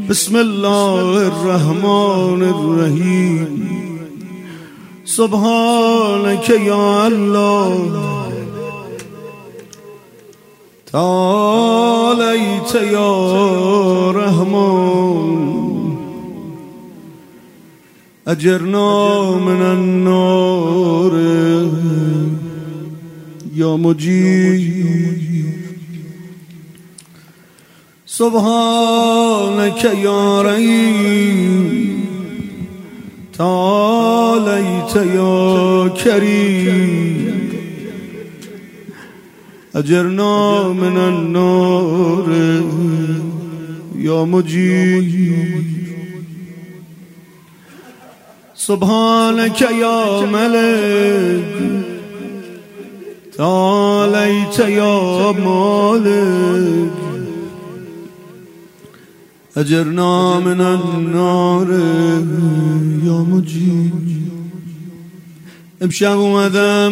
بسم الله الرحمن الرحیم. سبحانك یا الله تعالیت یا رحمان، اجرنا من النار یا مجیر. سبحانك یا رحیم تعالیت یا کریم، اجرنا من النار یا مجیر. سبحانك یا ملک تعالیت یا مالک، اجرنا من النار یا مجیر. امشب اومدم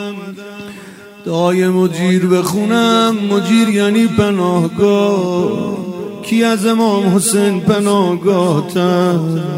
دعای مجیر بخونم. مجیر یعنی پناهگاه. کی از امام حسین پناهگاه تر؟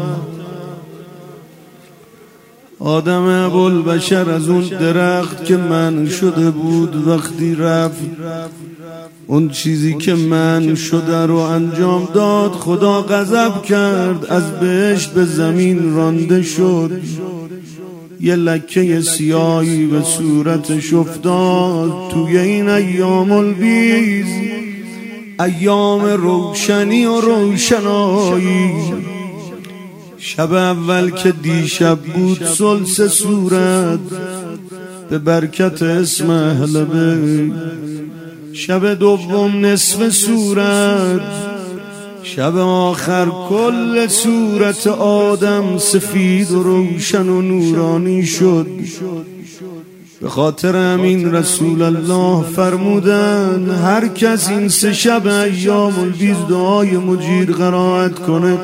آدم ابوالبشر از اون درخت که من شده بود وقتی رفت اون چیزی که من شده رو انجام داد، خدا غضب کرد، از بهشت به زمین رانده شد. یه لکه سیاهی به صورتش افتاد. توی این ایام البیض، ایام روشنی و روشنایی، شب اول که دیشب بود ثلث صورت به برکت اسم اهل بیت، شب دوم نصف صورت، شب آخر کل صورت آدم سفید و روشن و نورانی شد. به خاطر همین رسول الله فرمودن هر کس این سه شب ایام البیض دعای مجیر قرائت کنه،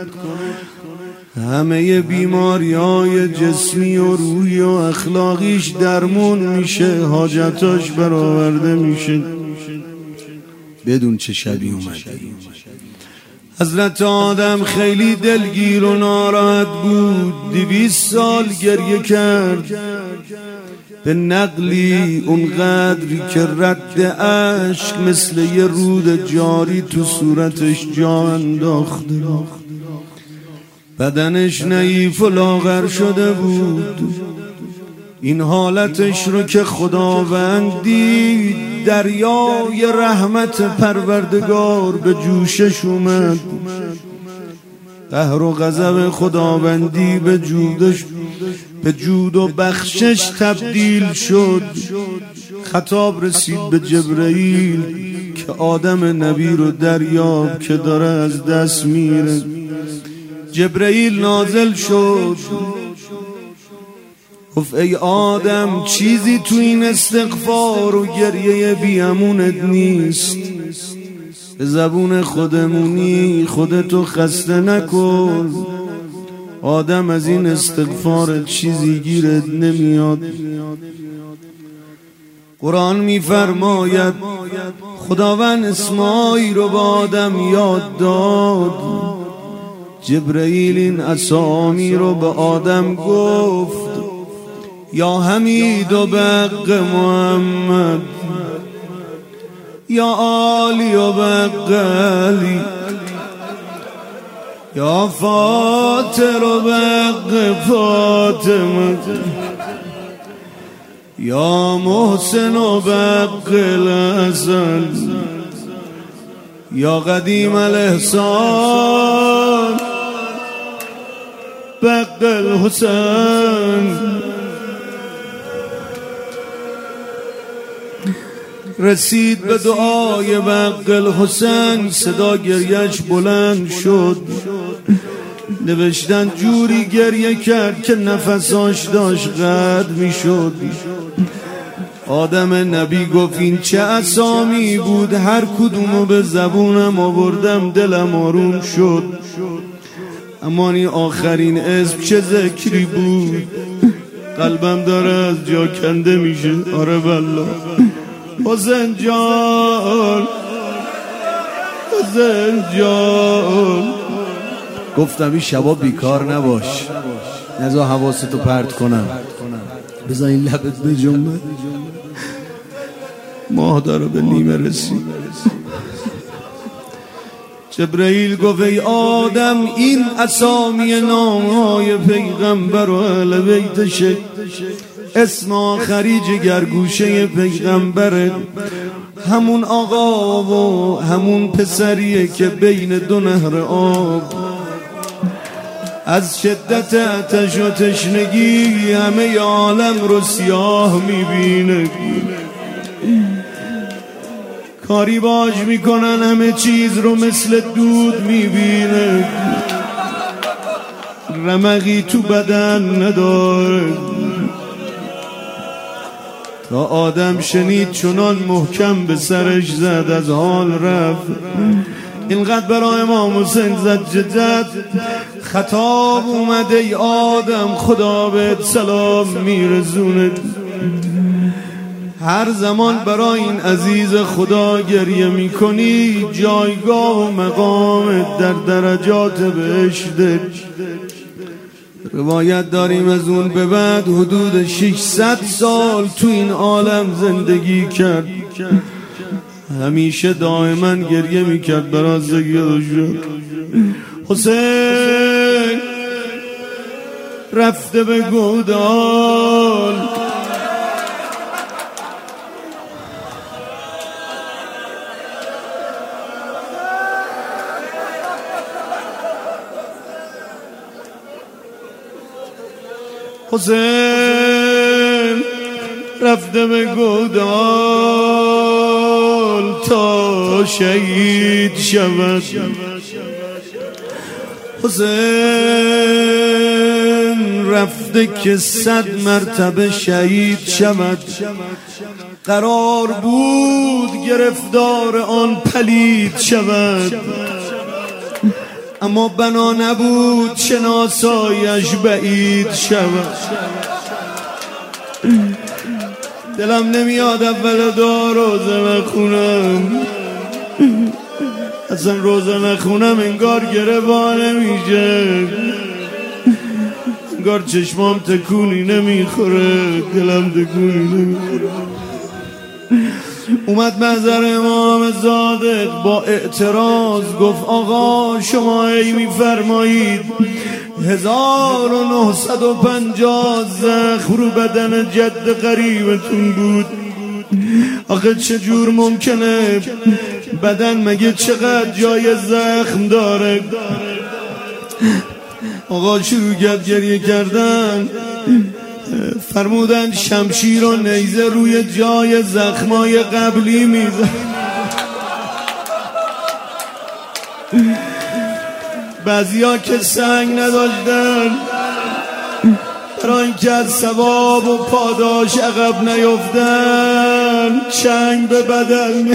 همه بیماری‌های جسمی و روحی و اخلاقیش درمون میشه، حاجتاش برآورده میشه. بدون چه شبی اومده. حضرت آدم خیلی دلگیر و ناراحت بود. 200 سال گریه کرد به نقلی اونقدری که رد عشق مثل یه رود جاری تو صورتش جا انداخته. بدنش نحیف و لاغر شده بود. این حالتش رو که خداوند دید، دریای رحمت پروردگار به جوشش اومد. قهر و غضب خداوندی به جود و بخشش تبدیل شد. خطاب رسید به جبرئیل که آدم نبی رو دریاب که داره از دست میره. جبرئیل نازل شد، گفت ای آدم چیزی تو این استغفار و گریه بیامونت نیست. به زبون خودمونی خودتو خسته نکن. آدم از این استغفار چیزی گیرت نمیاد. قرآن میفرماید خداوند اسمایی رو به آدم یاد داد. جبرئیل این اسامی رو به آدم گفت، یا حمید و بق محمد، یا آلی و بق علی، یا فاطر و بق فاطمه، یا محسن و بق الحسن، یا قدیم الاحسان بق الحسن. رسید به دعای بق الحسن، صدا گریش بلند شد. نوشتن جوری گریه کرد که نفساش داشت قطع می شد. آدم نبی گفت این چه اسامی بود، هر کدومو به زبونم آوردم دلم آروم شد. اما این آخرین اسم چه ذکری بود، قلبم داره از جا کنده میشه. آره والله حسین جان، حسین جان، گفتم این شبا بیکار نباش، نذار حواستو پرت کنم، بذار این لبت بجنبه. ماه داره به نیمه رسید. جبرئیل گفت ای آدم این اسامی نامهای پیغمبر و اهل بیتشه، اسم آخری جگرگوشه پیغمبره، همون آقا و همون پسریه که بین دو نهر آب از شدت آتش و تشنگی همه عالم رو سیاه میبینه، کاری باج میکنن همه چیز رو مثل دود میبینه، رمقی تو بدن نداره. تا آدم شنید چنان محکم به سرش زد از حال رفت. اینقدر برای امام حسین زد خطاب اومده ای آدم خدا بهت سلام میرزونه، هر زمان برای این عزیز خدا گریه میکنی جایگاه و مقام در درجات بهشته. روایت داریم از اون به بعد حدود 600 سال تو این عالم زندگی کرد، همیشه دائما گریه میکرد برای سید حسین رفته به گودال، حسین رفته به گودال تا شهید شود، حسین رفته که 100 مرتبه شهید شود، قرار بود گرفتار آن پلید شود، اما بنا نبود شناسایش بعید شود. دلم نمیاد اول دعا روزه نخونم، اصلا روزه نخونم انگار گره با نمیشه، انگار چشمام تکونی نمیخوره، دلم تکونی نمیخوره. اومد محضر امام صادق با اعتراض گفت آقا شما ای میفرمایید 1950 زخم رو بدن جد قریبتون بود، آخه چجور ممکنه بدن مگه چقدر جای زخم داره؟ آقا شروع کرد گریه کردن، فرمودن شمشیر و نیزه روی جای زخمای قبلی میزن، بعضیا که سنگ نداشتن برای اینکه از ثواب و پاداش عقب نیفتن چنگ به بدن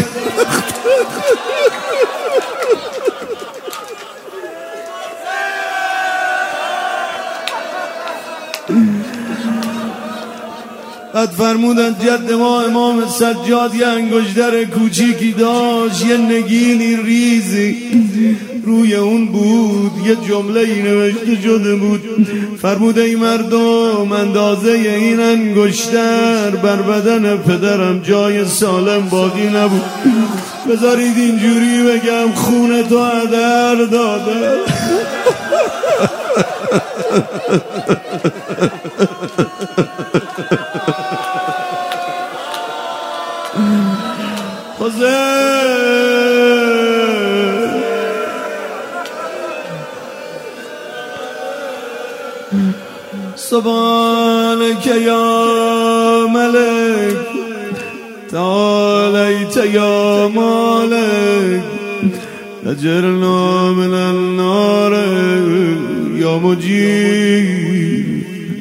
بعد فرمودن جد ما امام سجاد یه انگشتر کوچیکی داشت، یه نگینی ریزی روی اون بود، یه جمله ای نوشته شده بود، فرموده ای مردم اندازه این انگشتر بر بدن پدرم جای سالم باقی نبود، بذارید اینجوری بگم خون تو هدر داده. سبحانك يا ملك تعاليت يا مالك اجرنا من النار يا مجيب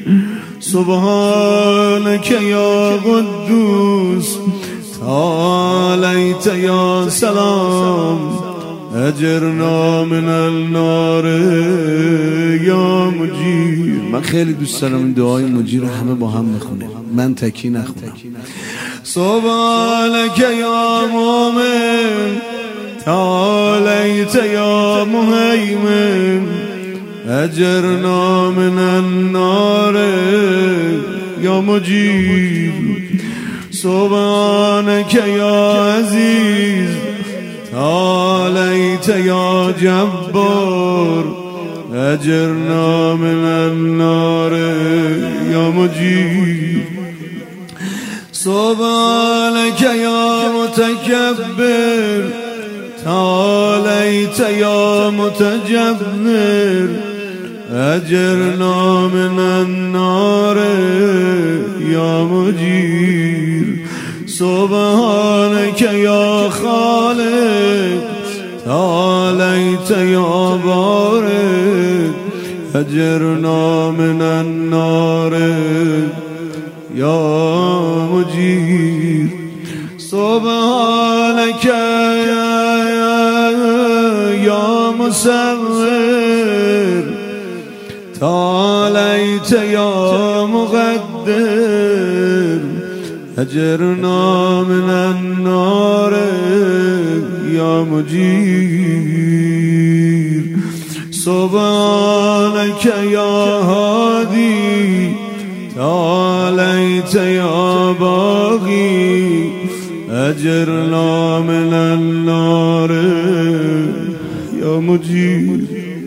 سبحانك يا قدوس تعاليت يا سلام اجرنا من النار یا مجیر. من خیلی دوست دارم این دعای مجیر رو همه با هم بخونیم، من تکی نخونم. سبحانك یا مومن تعالیت یا مهیمن أجرنا من النار يا مجيب سبحانك يا عزيز تعاليت يا جبار أجرنا من النار يا مجيب سبحانك يا متكبر تعاليت يا متجبر أجرنا من النار يا مجير سبحانك يا خالق تعاليت يا بارك أجرنا من النار يا مجير سبحانك يا مصور تعاليت يا مقدر أجرنا من النار يا مجير سبحانك يا هادي تعاليت يا باغي أجرنا من النار يا مجير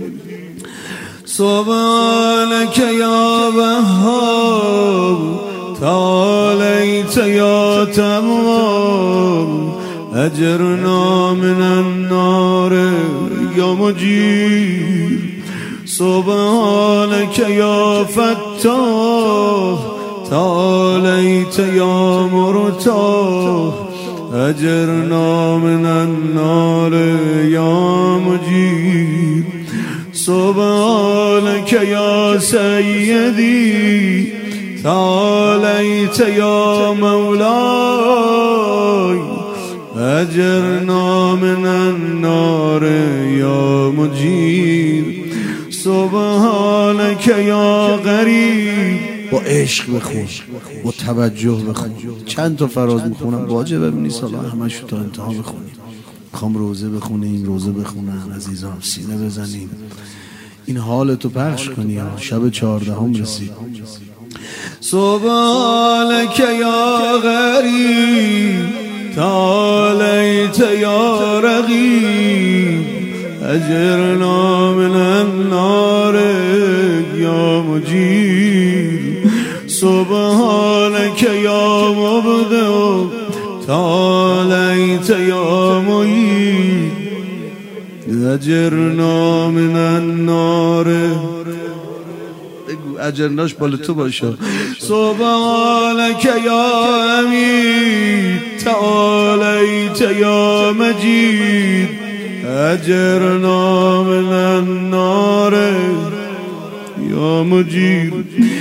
سبحانك يا وهاب تعاليت يا تواب أجرنا من النار يا مجير سبحانك يا فتاح تعاليت يا مرتاح أجرنا من النار يا مجير سبحانك يا سيدي تعاليت يا مولاي أجرنا من النار يا مجير سبحانك يا غریب. با عشق بخون، با توجه بخون. چند تا فراز میخونم واجبه ببینی سالا همش تا انتها بخونیم. میخوام روزه بخونیم، روزه بخونم عزیزان، سینه بزنیم، این حالتو پخش کنی. شب 14 رسید. سبحانك يا غريب تعاليت يا رغيب أجرنا من النار يا مجير سبحانك يا مبدع تعاليت يا معيد أجرنا من النار. اجرناش بال تو باشه. سبحانك يا أمين تعاليت يا مجيد أجرنا من النار يا مجير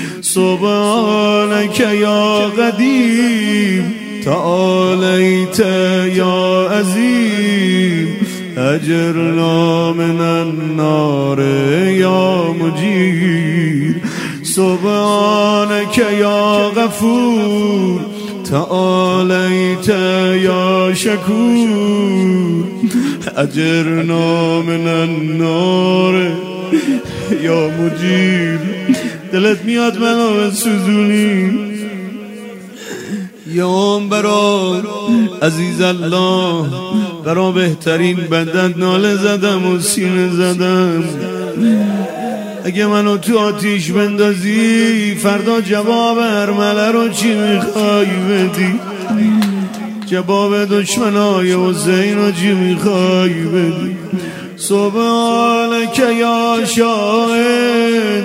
سبحانك يا قديم تعاليت يا عظيم أجرنا من النار يا مجير سبحانك يا غفور تعاليت يا شكور أجرنا من النار يا مجير. دلت میاد منو بسوزونی یا برا عزیز الله، برا بهترین بندت ناله زدم و سینه زدم. اگه منو تو آتیش بندازی فردا جواب ارمله رو چی میخوای بدی؟ جواب دشمنای حسین رو چی میخوای بدی؟ سبحانك يا شاهد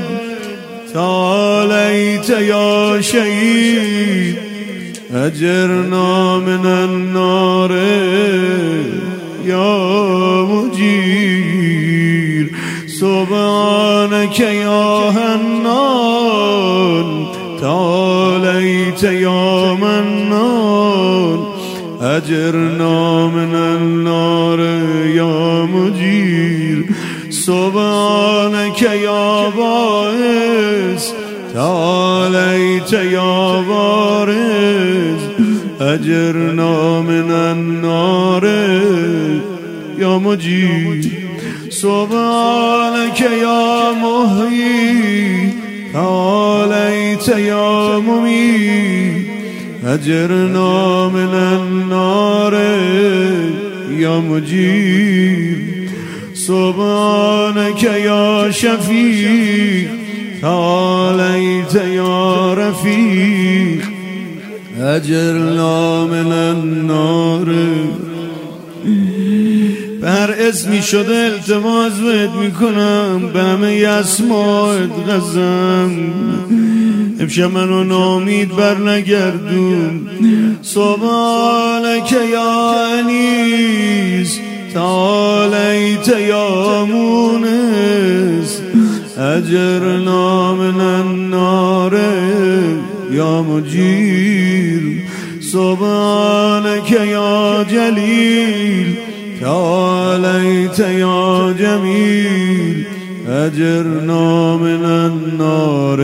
تعاليت يا شهيد أجرنا من النار يا مجير سبحانك يا حنان تعاليت يا منان أجرنا من النار يا مجير سبحانك يا باعث تعاليت يا بارز أجرنا من النار يا مجير سبحانك يا محيي تعاليت يا مميت أجرنا من النار يا مجيب سبحانك يا شفيع تعاليت يا رفيق أجرنا من النار. به هر اسمی شده التماس بهت میکنم، به همه اسمایت قسم امشب منو نامید بر نگردون. سبحانک یا انیس تعالیت یا مونس اجرنا من النار یا مجیر سبحانک یا جلیل تعالیت یا جمیل اجرنا من النار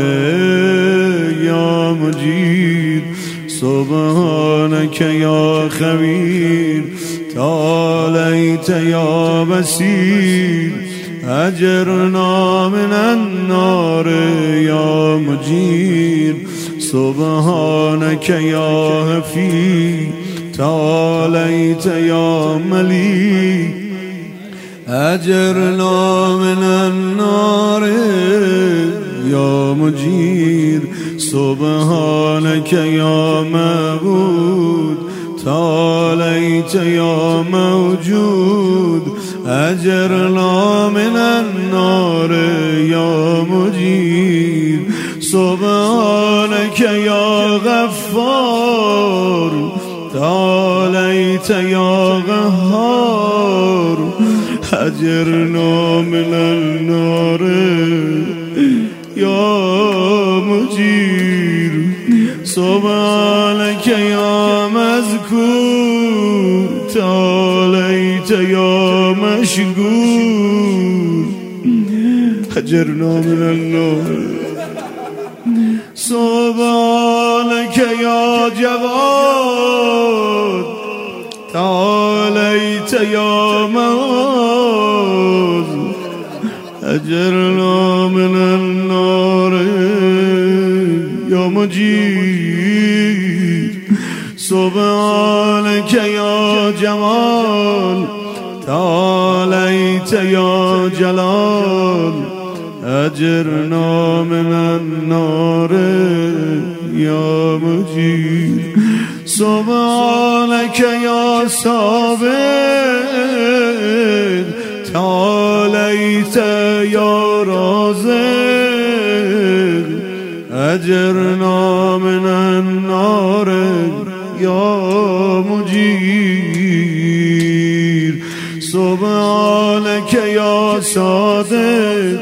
یا مجیر سبحانک یا خبیر تعالیت یا بصیر اجرنا من النار یا مجیر سبحانک یا حفیظ تعالیت یا ملیک اجرنا من النار یا مجیر سبحانک یا معبود تعالیت یا موجود اجرنا من النار یا مجیر سبحانک یا غفار تعالیت یا قهار اجرنا من النار یا مجیر سبحانک یا مذکور تعالیت یا مشکور اجرنا من النار سبحانک یا جواد تعالیت یا معاذ اجرنا من النار یا مجید سبحانک یا جمال تعالیت یا جلال اجرنا من النار یا مجید سبحانک یا صابر تعالیت یا رازق اجرنا من النار یا مجیر سبحانک یا صادق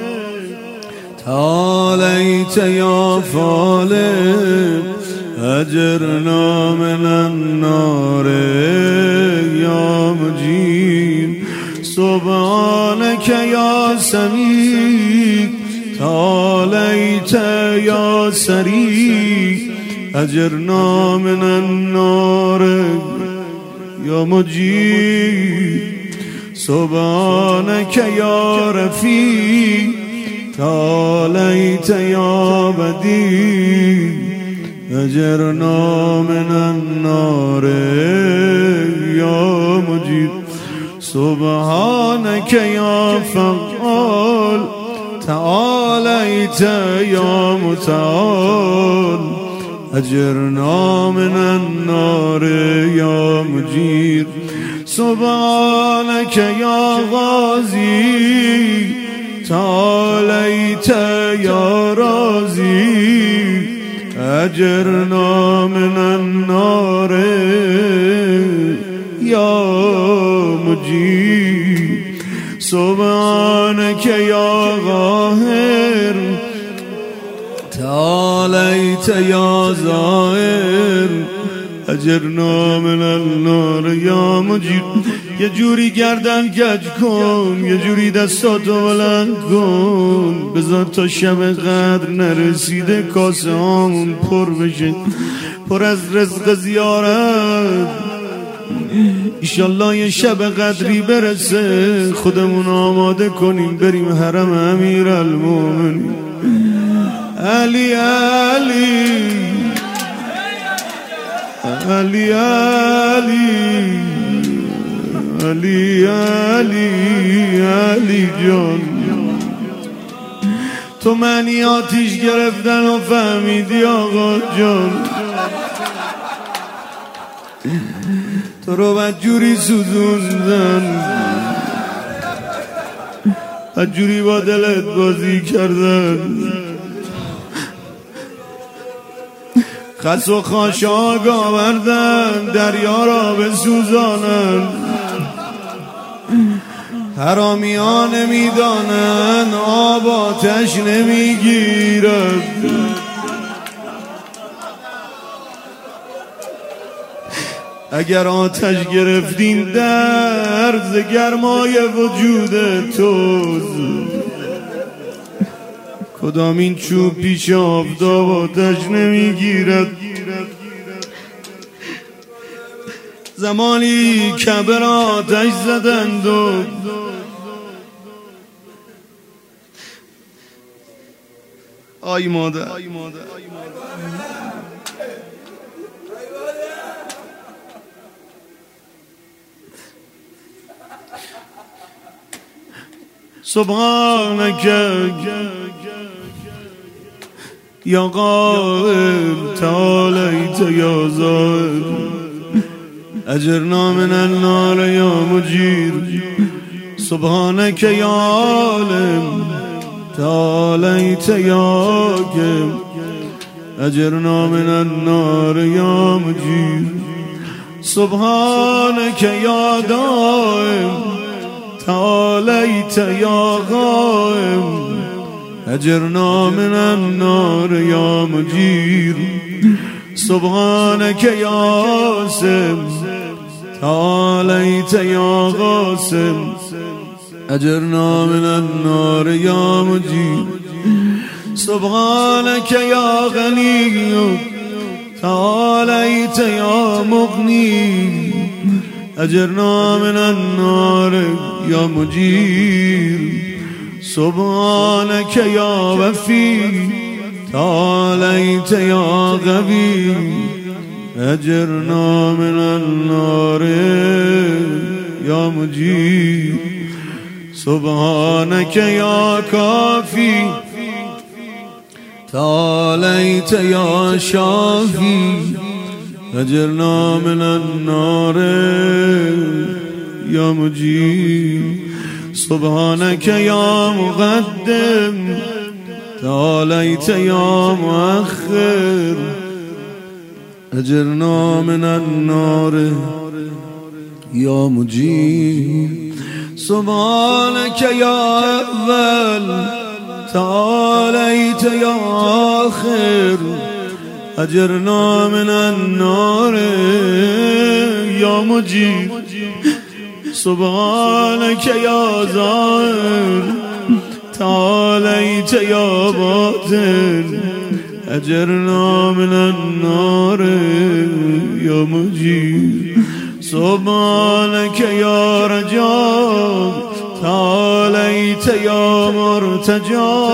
تعالیت یا فالق اجرنا من النار یا مجیر سبحانک یا سمیع تعالیت یا سریع اجرنا من النار یا مجیر سبحانک یا رفیع تعالیت یا بدیع اجرنا من النار یا مجید سبحانک یا فعال تعالیت یا متعال اجرنا من النار یا مجید سبحانک یا غازی تعالیت یا رازی اجرنا من النار یا مجید سبحانک یا قاهر تعالیت یا ظاهر اجرنا من النار یا مجید یه جوری گردن کج کن، یه جوری دستاتو بلند کن، بذار تا شب قدر نرسیده کاسه هامون پر بشه، پر از رزق زیارت. ایشالله یه شب قدری برسه خودمون آماده کنیم بریم حرم امیرالمومنین علی علی علی علی علی علی علی جان تو معنی آتیش گرفتن و فهمیدی آقا جان تو رو بدجوری سوزوندن بدجوری با دلت بازی کردن خس و خاشاک آوردن دریا را بسوزانن حرامیان نمیدانن آب آتش نمیگیرد اگر آتش گرفتین درز گرمای وجود توست کدام این چوب پیش آفتاب آتش نمیگیرد زمانی کعبه را آتش زدند و آی مادر سبحانك یا قائل تعالیت یا زائر اجرنا من النار یا مجیر سبحانك یا عالم تعالیت یا حاکم اجرنا من النار یا مجیر سبحانك یا دائم تعالیت یا قائم اجرنا من النار یا مجیر سبحانك یا عاصم تعالیت یا قاسم اجرنا من النار یا مجیر سبحانك یا غنی تعالیت یا مغنی اجرنا من النار یا مجیر سبحانك یا وفی تعالیت یا قوی اجرنا من النار یا مجیر سبحانك یا کافی تعالیت یا شافی اجرنا من النار یا مجیر سبحانك یا مقدم تعالیت یا مؤخر اجرنا من النار یا مجیر سبحانك یا اول تعالیت یا آخر اجرنا من النار یا مجیر سبحانك یا ظاهر تعالیت یا باطن اجرنا من النار یا مجیر سبحانك یا رجا تعالیت یا مرتجا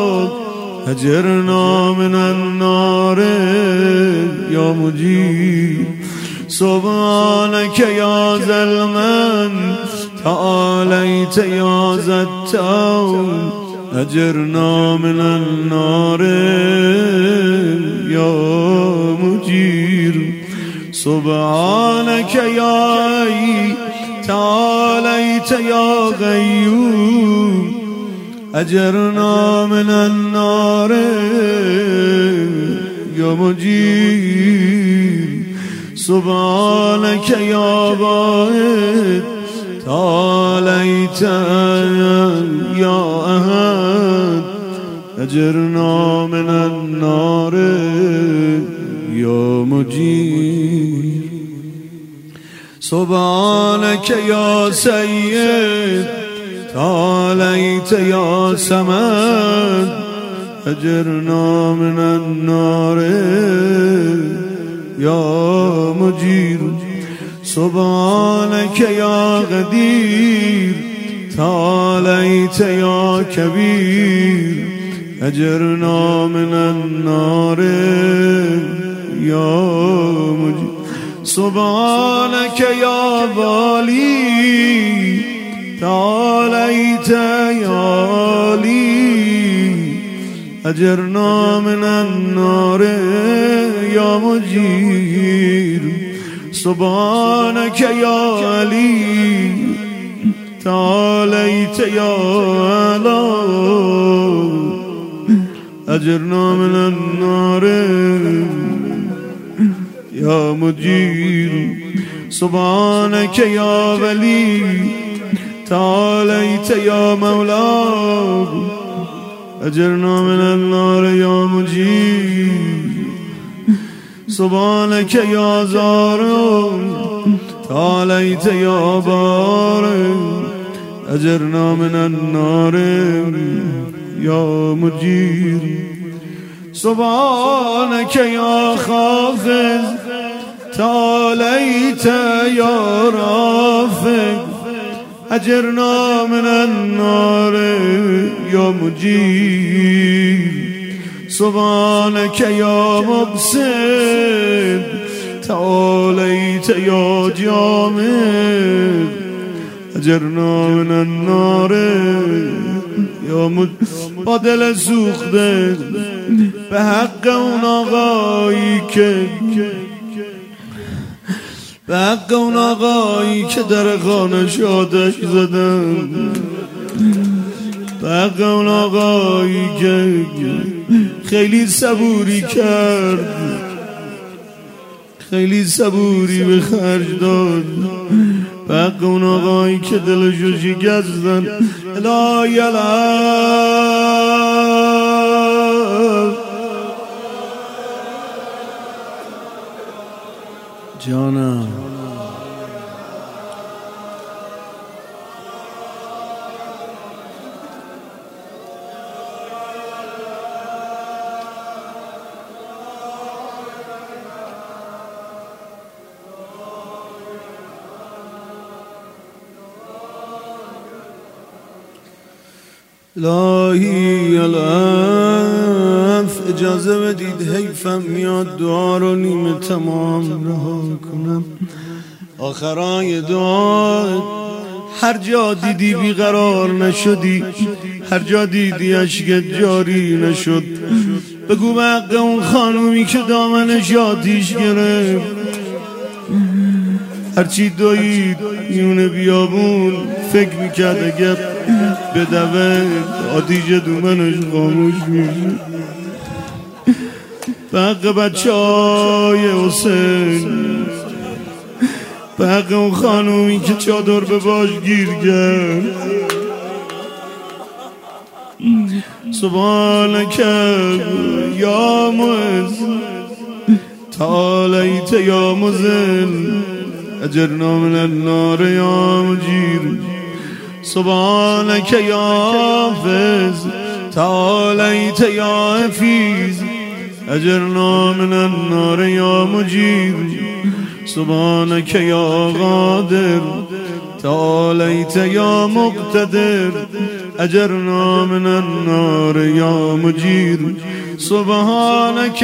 اجرنا من النار یا مجیر سبحانك یا ظلمن تعالیت یا زتون اجرنا من النار یا مجیر سبحانك یا حی تعالیت یا قیوم اجرنا من النار یا مجیر سبحانك یا واحد تعالیت یا احد اجرنا من النار یا مجیر سبحانك یا سید تعالیت یا صمد اجرنا من النار یا مجیر سبحانك يا قدير تعاليت يا كبير أجرنا من النار يا مجير سبحانك يا والي تعاليت يا علي أجرنا من النار يا مجير سبحانك يا علي تعاليت يا علا أجرنا من النار يا مجير سبحانك يا ولي تعاليت يا مولاي أجرنا من النار يا مجير سبحانك يا زارو تعاليت يا بارئ أجرنا من النار يا مجير سبحانك يا خافض تعاليت يا رافق أجرنا من النار يا مجير سبحانك يا مقصد تعاليت يا جامع أجرنا من النار يا مجير با دل سوخته به حق اون آقایی که در خانش آتش زدن به حق اون آقایی که خیلی صبوری کرد خیلی صبوری به خرج داد به حق اون آقایی که دلشو شکستن لا یلعب جانم الهی الف اجازه بدید حیفم میاد دعا رو نیمه تمام رها کنم آخرای دعا هر جا دیدی بیقرار نشدی هر جا دیدی عشقت جاری نشد بگو به حق اون خانومی که دامنش آتیش گرفت هرچی دوید میونه بیابون فکر میکرد اگه بدوه آتیش دومنش خاموش میشه به حق بچه های حسین به حق اون خانومی که چادر به باش گیر کرد سبحانك یا معز تعاليت یا مذل أجرنا من النار يا مجير سبحانك يا حافظ تعاليت يا حفيظ أجرنا من النار يا مجير سبحانك يا قادر تعاليت يا مقتدر أجرنا من النار يا مجير سبحانك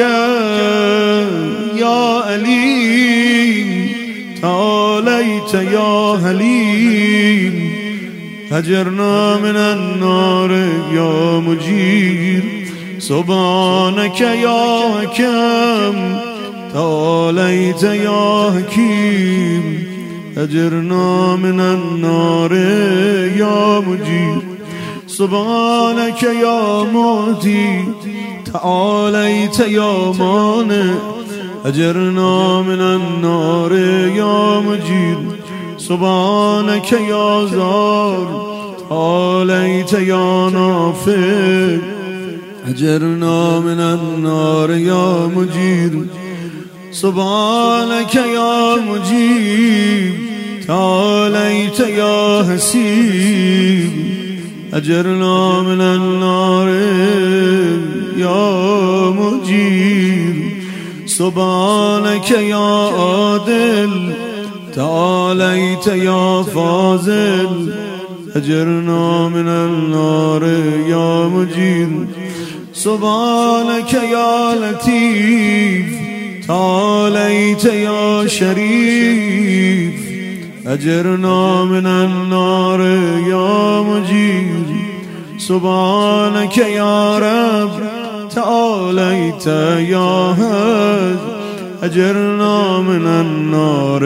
يا عليم تعاليت يا حليم أجرنا من النار يا مجير سبحانك يا حكم تعاليت يا حكيم أجرنا من النار يا مجير سبحانك يا معطي تعاليت يا مانع أجرنا من النار يا مجير سبحانك يا زار تعاليت يا نافع أجرنا من النار يا مجير سبحانك يا مجيب تعاليت يا حسيب أجرنا من النار يا مجير سبحانك يا عادل تعاليت يا فاضل أجرنا من النار يا مجير سبحانك يا لطيف تعاليت يا شريف أجرنا من النار يا مجير سبحانك يا رب تعاليت يا هاد أجرنا من النار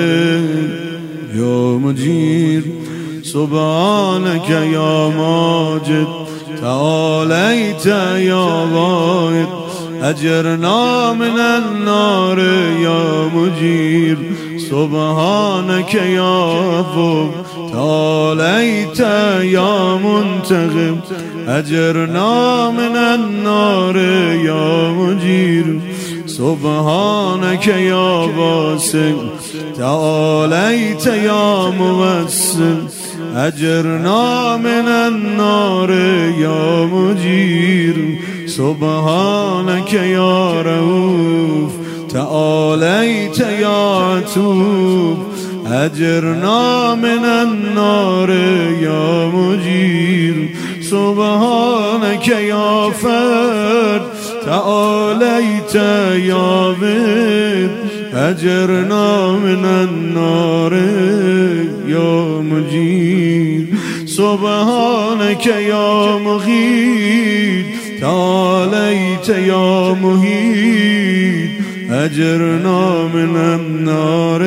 يا مجير سبحانك يا ماجد تعاليت يا واحد أجرنا من النار يا مجير سبحانك يا فوق تعاليت يا منتقم أجرنا من النار يا مجير سبحانك يا باسم تعاليت يا موسم أجرنا من النار يا مجير سبحانك يا رؤوف تعاليت يا عتوب أجرنا من النار يا مجير سبحانك يا فرد تعاليت يا بيت أجرنا من النار يا مجير سبحانك يا مغيث تعاليت يا مهيد أجرنا من النار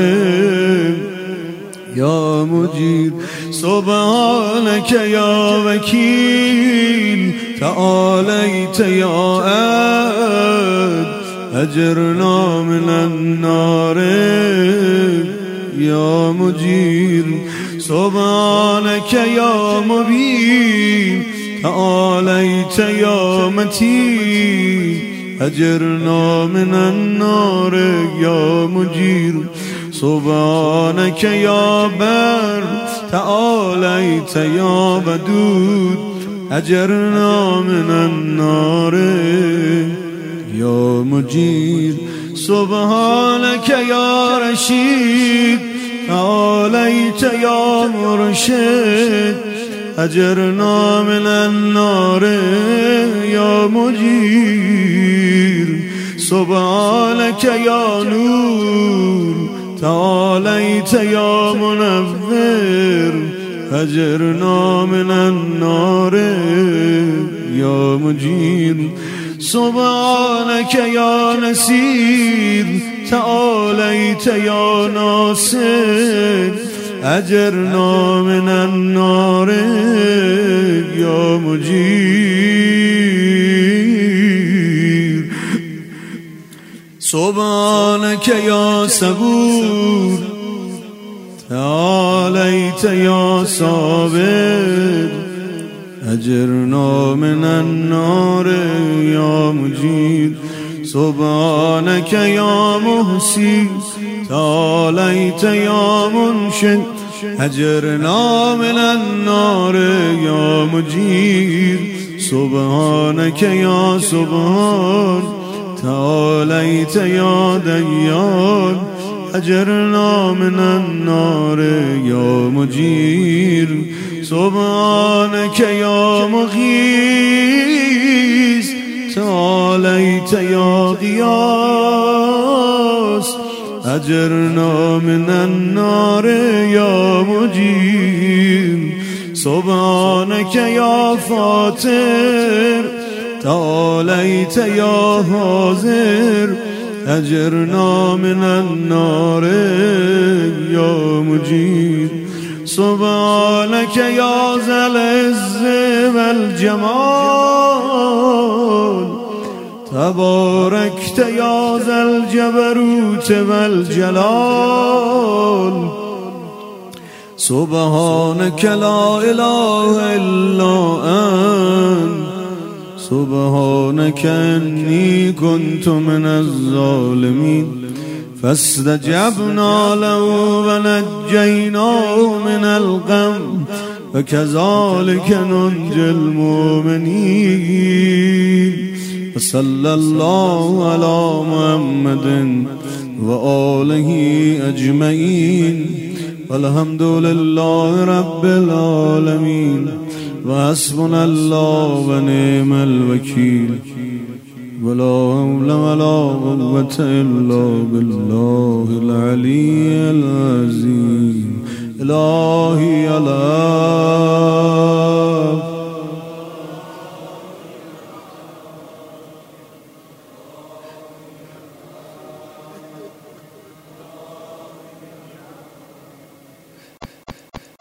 يا مجير سبحانك يا وكيل تعاليت يا أد أجرنا من النار يا مجير سبحانك يا مبين تعاليت يا متين أجرنا من النار يا مجير سبحانك يا بر تعاليت يا بدود أجرنا من النار يا مجير سبحانك يا رشيد تعاليت يا مرشد أجرنا من النار يا مجير سبحانك يا نور تعاليت يا منور أجرنا من النار يا مجير سبحانك يا نسير تعاليت يا ناصر أجرنا من النار يا مجير سبحانك يا صبور تعاليت يا صابر أجرنا من النار يا مجير سبحانك يا محسن تعاليت يا منشد أجرنا من النار يا مجير سبحانك يا سبحان تعاليت يا ديان أجرنا من النار يا مجير سبحانك يا مغيث تعاليت يا غياث أجرنا من النار يا مجير سبحانك يا فاتر تعاليت يا حاضر أجرنا من النار يا مجير سبحانك يا ذا العز والجمال تباركت يا ذا الجبروت والجلال سبحانك لا إله إلا أنت سبحانك إني كنت من الظالمين فاستجبنا له ونجيناه من الغم وكذلك ننجي المؤمنين وصلى الله على محمد وآله أجمعين والحمد لله رب العالمين وحسبنا الله ونعم الوكيل ولا حول ولا قوة إلا بالله العلي